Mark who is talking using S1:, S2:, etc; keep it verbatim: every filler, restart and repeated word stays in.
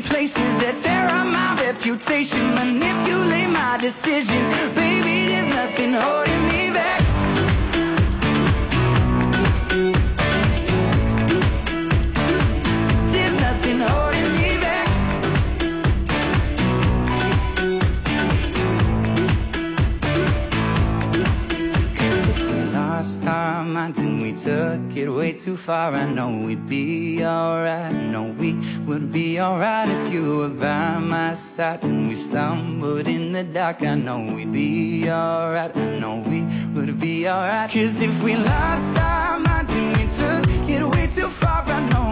S1: places that tear up my reputation, manipulate my decisions. Baby, there's nothing holding me back. There's nothing holding me back. Cause if we lost our minds and we took it way too far, I know we'd be alright. I know we would be alright if you were by my side. When we stumbled in the dark, I know we'd be alright. I know we would be alright. Cause if we lost our minds and we took it way too far, I know